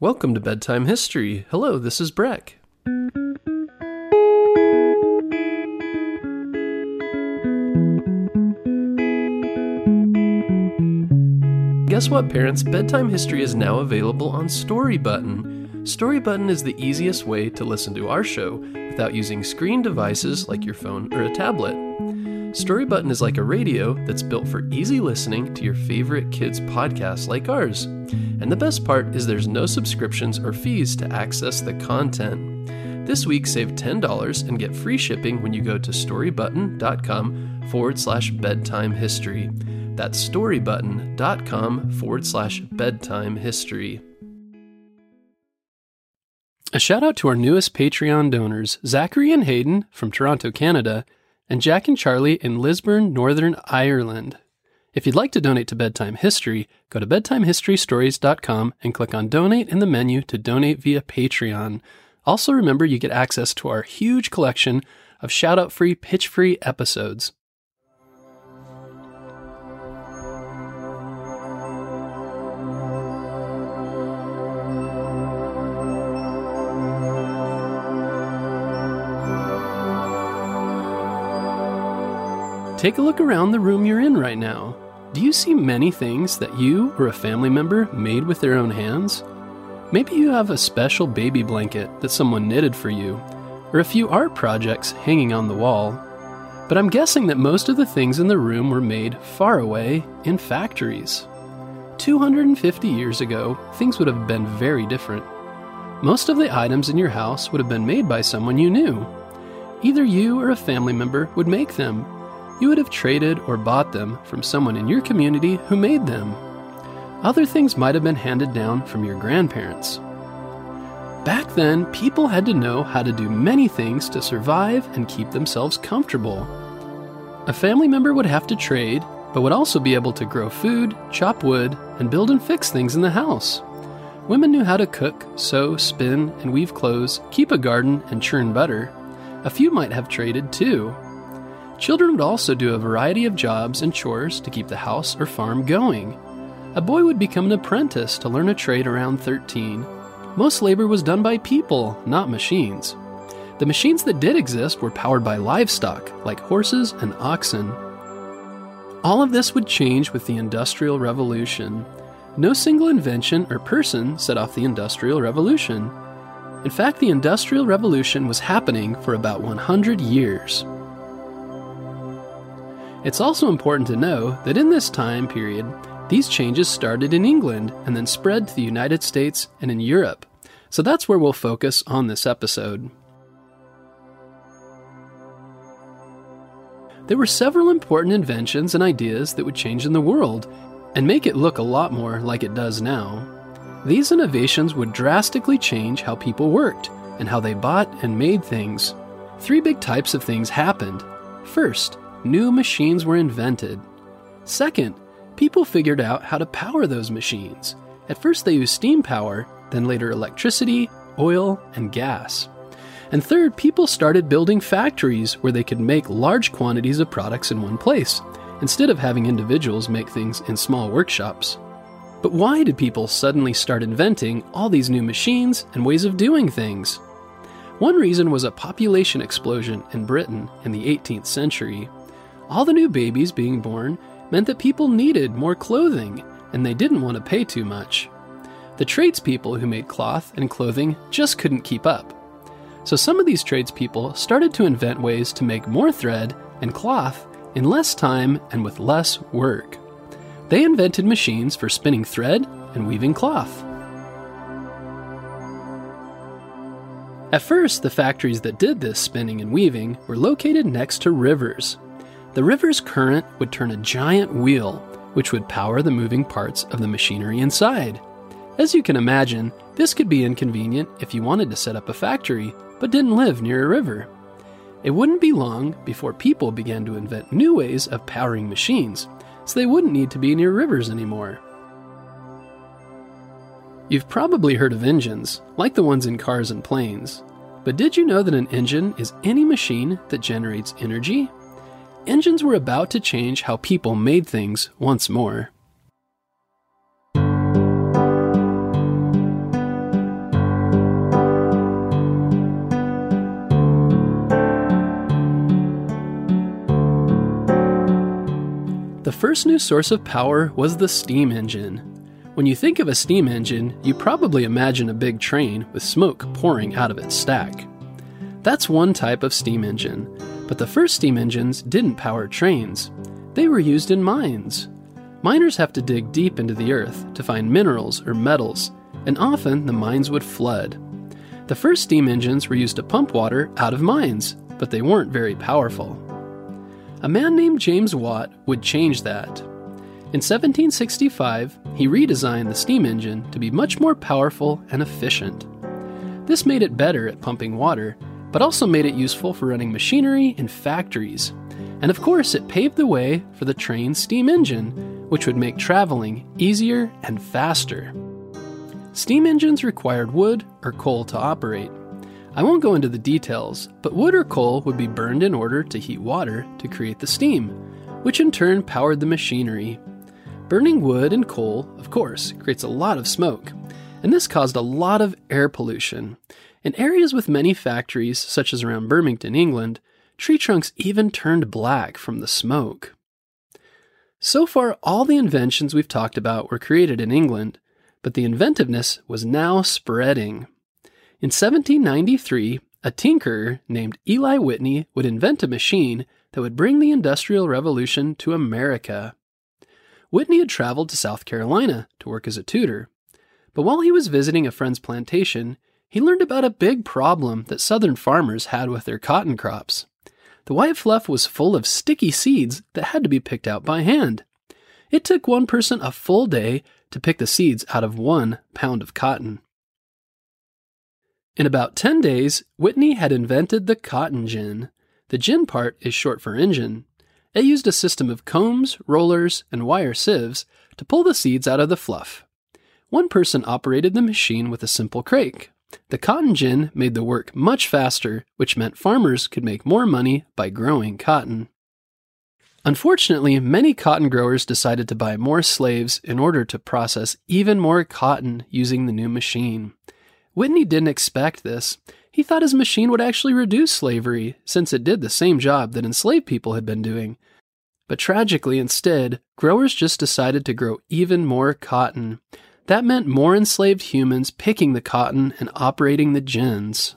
Welcome to Bedtime History. Hello, this is Breck. Guess what, parents? Bedtime History is now available on Storybutton. Storybutton is the easiest way to listen to our show without using screen devices like your phone or a tablet. Storybutton is like a radio that's built for easy listening to your favorite kids' podcasts like ours. And the best part is there's no subscriptions or fees to access the content. This week, save $10 and get free shipping when you go to storybutton.com/bedtime history. That's storybutton.com/bedtime history. A shout out to our newest Patreon donors, Zachary and Hayden from Toronto, Canada, and Jack and Charlie in Lisburn, Northern Ireland. If you'd like to donate to Bedtime History, go to bedtimehistorystories.com and click on Donate in the menu to donate via Patreon. Also remember you get access to our huge collection of shout-out-free, pitch-free episodes. Take a look around the room you're in right now. Do you see many things that you or a family member made with their own hands? Maybe you have a special baby blanket that someone knitted for you, or a few art projects hanging on the wall. But I'm guessing that most of the things in the room were made far away in factories. 250 years ago, things would have been very different. Most of the items in your house would have been made by someone you knew. Either you or a family member would make them. You would have traded or bought them from someone in your community who made them. Other things might have been handed down from your grandparents. Back then, people had to know how to do many things to survive and keep themselves comfortable. A family member would have to trade, but would also be able to grow food, chop wood, and build and fix things in the house. Women knew how to cook, sew, spin, and weave clothes, keep a garden, and churn butter. A few might have traded too. Children would also do a variety of jobs and chores to keep the house or farm going. A boy would become an apprentice to learn a trade around 13. Most labor was done by people, not machines. The machines that did exist were powered by livestock, like horses and oxen. All of this would change with the Industrial Revolution. No single invention or person set off the Industrial Revolution. In fact, the Industrial Revolution was happening for about 100 years. It's also important to know that in this time period, these changes started in England and then spread to the United States and in Europe. So that's where we'll focus on this episode. There were several important inventions and ideas that would change in the world and make it look a lot more like it does now. These innovations would drastically change how people worked and how they bought and made things. 3 big types of things happened. First, new machines were invented. Second, people figured out how to power those machines. At first they used steam power, then later electricity, oil, and gas. And third, people started building factories where they could make large quantities of products in one place, instead of having individuals make things in small workshops. But why did people suddenly start inventing all these new machines and ways of doing things? One reason was a population explosion in Britain in the 18th century. All the new babies being born meant that people needed more clothing, and they didn't want to pay too much. The tradespeople who made cloth and clothing just couldn't keep up. So some of these tradespeople started to invent ways to make more thread and cloth in less time and with less work. They invented machines for spinning thread and weaving cloth. At first, the factories that did this spinning and weaving were located next to rivers. The river's current would turn a giant wheel, which would power the moving parts of the machinery inside. As you can imagine, this could be inconvenient if you wanted to set up a factory, but didn't live near a river. It wouldn't be long before people began to invent new ways of powering machines, so they wouldn't need to be near rivers anymore. You've probably heard of engines, like the ones in cars and planes. But did you know that an engine is any machine that generates energy? Engines were about to change how people made things once more. first new source of power was the steam engine. When you think of a steam engine, you probably imagine a big train with smoke pouring out of its stack. That's one type of steam engine, but the first steam engines didn't power trains. They were used in mines. Miners have to dig deep into the earth to find minerals or metals, and often the mines would flood. The first steam engines were used to pump water out of mines, but they weren't very powerful. A man named James Watt would change that. In 1765, he redesigned the steam engine to be much more powerful and efficient. This made it better at pumping water, but also made it useful for running machinery in factories. And of course, it paved the way for the train steam engine, which would make traveling easier and faster. Steam engines required wood or coal to operate. I won't go into the details, but wood or coal would be burned in order to heat water to create the steam, which in turn powered the machinery. Burning wood and coal, of course, creates a lot of smoke, and this caused a lot of air pollution. In areas with many factories, such as around Birmingham, England, tree trunks even turned black from the smoke. So far, all the inventions we've talked about were created in England, but the inventiveness was now spreading. In 1793, a tinkerer named Eli Whitney would invent a machine that would bring the Industrial Revolution to America. Whitney had traveled to South Carolina to work as a tutor, but while he was visiting a friend's plantation, he learned about a big problem that southern farmers had with their cotton crops. The white fluff was full of sticky seeds that had to be picked out by hand. It took one person a full day to pick the seeds out of 1 pound of cotton. In about 10 days, Whitney had invented the cotton gin. The gin part is short for engine. It used a system of combs, rollers, and wire sieves to pull the seeds out of the fluff. One person operated the machine with a simple crake. The cotton gin made the work much faster, which meant farmers could make more money by growing cotton. Unfortunately, many cotton growers decided to buy more slaves in order to process even more cotton using the new machine. Whitney didn't expect this. He thought his machine would actually reduce slavery, since it did the same job that enslaved people had been doing. But tragically, instead, growers just decided to grow even more cotton. That meant more enslaved humans picking the cotton and operating the gins.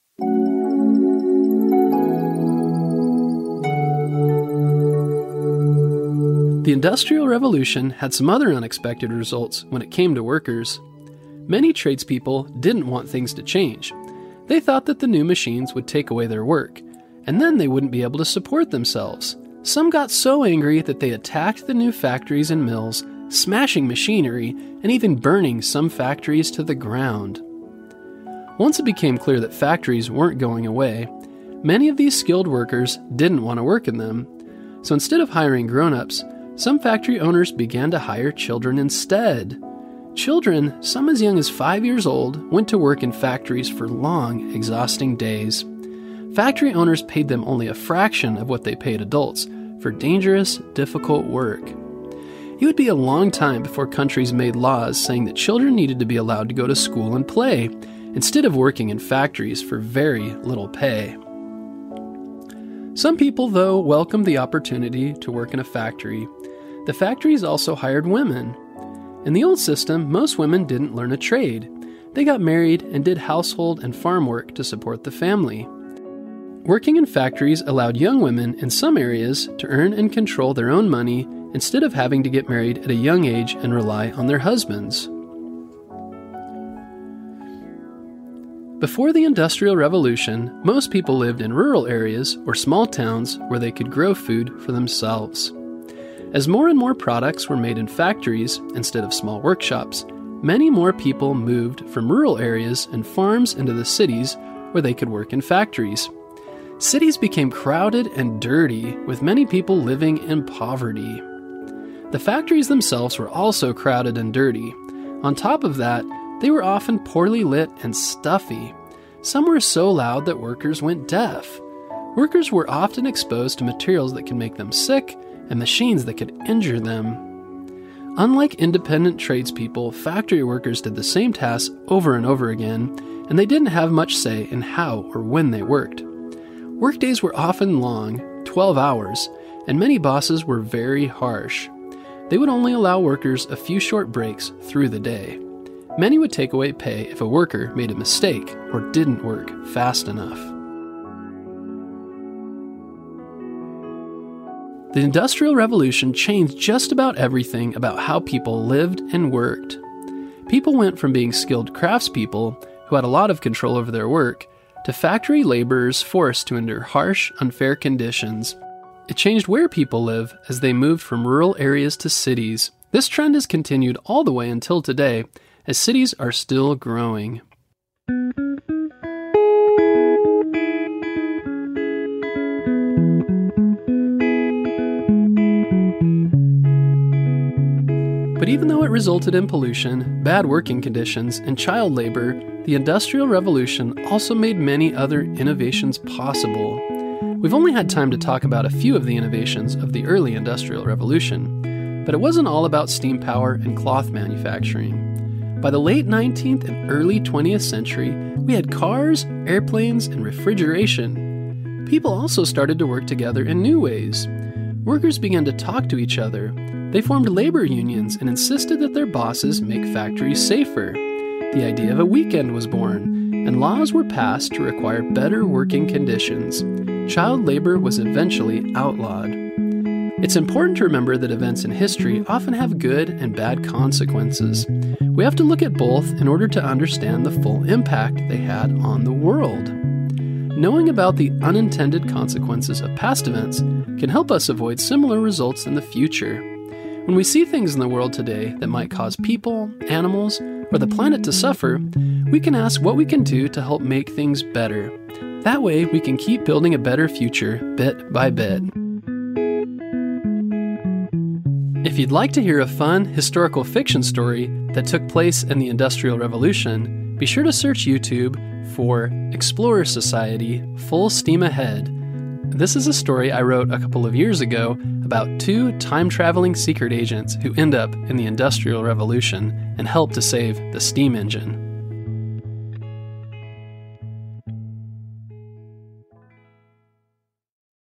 The Industrial Revolution had some other unexpected results when it came to workers. Many tradespeople didn't want things to change. They thought that the new machines would take away their work, and then they wouldn't be able to support themselves. Some got so angry that they attacked the new factories and mills, smashing machinery, and even burning some factories to the ground. Once it became clear that factories weren't going away, many of these skilled workers didn't want to work in them. So instead of hiring grown-ups, some factory owners began to hire children instead. Children, some as young as 5 years old, went to work in factories for long, exhausting days. Factory owners paid them only a fraction of what they paid adults for dangerous, difficult work. It would be a long time before countries made laws saying that children needed to be allowed to go to school and play, instead of working in factories for very little pay. Some people, though, welcomed the opportunity to work in a factory. The factories also hired women. In the old system, most women didn't learn a trade. They got married and did household and farm work to support the family. Working in factories allowed young women in some areas to earn and control their own money instead of having to get married at a young age and rely on their husbands. Before the Industrial Revolution, most people lived in rural areas or small towns where they could grow food for themselves. As more and more products were made in factories instead of small workshops, many more people moved from rural areas and farms into the cities where they could work in factories. Cities became crowded and dirty, with many people living in poverty. The factories themselves were also crowded and dirty. On top of that, they were often poorly lit and stuffy. Some were so loud that workers went deaf. Workers were often exposed to materials that could make them sick and machines that could injure them. Unlike independent tradespeople, factory workers did the same tasks over and over again, and they didn't have much say in how or when they worked. Workdays were often long, 12 hours, and many bosses were very harsh. they would only allow workers a few short breaks through the day. Many would take away pay if a worker made a mistake or didn't work fast enough. The Industrial Revolution changed just about everything about how people lived and worked. People went from being skilled craftspeople, who had a lot of control over their work, to factory laborers forced to endure harsh, unfair conditions. It changed where people live as they moved from rural areas to cities. This trend has continued all the way until today, as cities are still growing. But even though it resulted in pollution, bad working conditions, and child labor, the Industrial Revolution also made many other innovations possible. We've only had time to talk about a few of the innovations of the early Industrial Revolution, but it wasn't all about steam power and cloth manufacturing. By the late 19th and early 20th century, we had cars, airplanes, and refrigeration. People also started to work together in new ways. Workers began to talk to each other. They formed labor unions and insisted that their bosses make factories safer. The idea of a weekend was born, and laws were passed to require better working conditions. Child labor was eventually outlawed. It's important to remember that events in history often have good and bad consequences. We have to look at both in order to understand the full impact they had on the world. Knowing about the unintended consequences of past events can help us avoid similar results in the future. When we see things in the world today that might cause people, animals, or the planet to suffer, we can ask what we can do to help make things better. That way, we can keep building a better future bit by bit. If you'd like to hear a fun historical fiction story that took place in the Industrial Revolution, be sure to search YouTube for Explorer Society Full Steam Ahead. This is a story I wrote a couple of years ago about two time-traveling secret agents who end up in the Industrial Revolution and help to save the steam engine.